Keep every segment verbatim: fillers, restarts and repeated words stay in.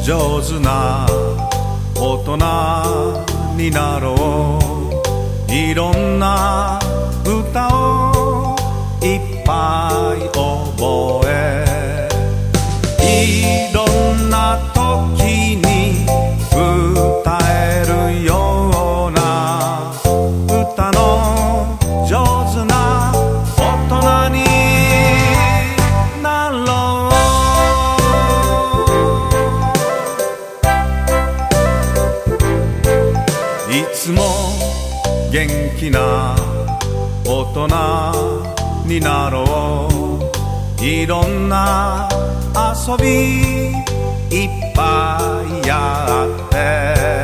上手な大人になろう。いろんな歌をいっぱい覚え、いろんな時に歌えるような歌の上手な大人になろう。いつも元気な大人になろう。いろんな遊びいっぱいやって、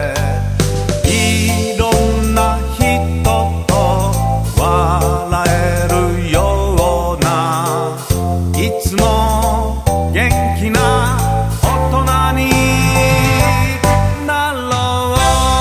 いろんな人と笑えるような、いつも元気な大人になろう。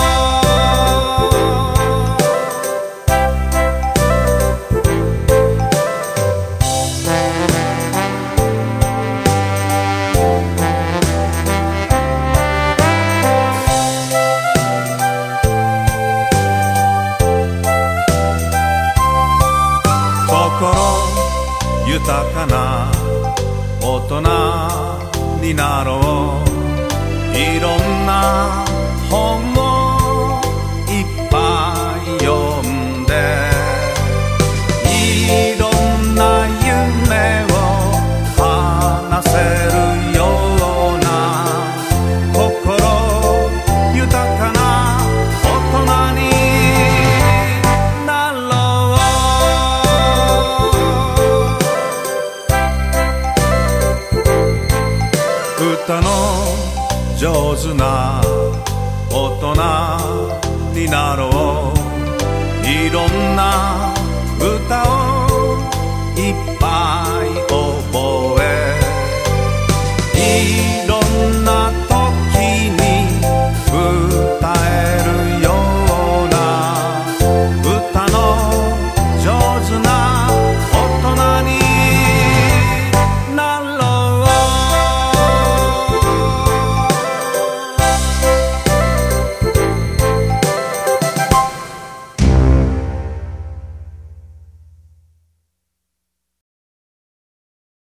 心豊かな大人になろう。いろんな本をいっぱい読んで、いろんな夢を話せるような、心豊かな大人になろう。歌の上手な大人になろう。いろんな歌をいっぱい覚え、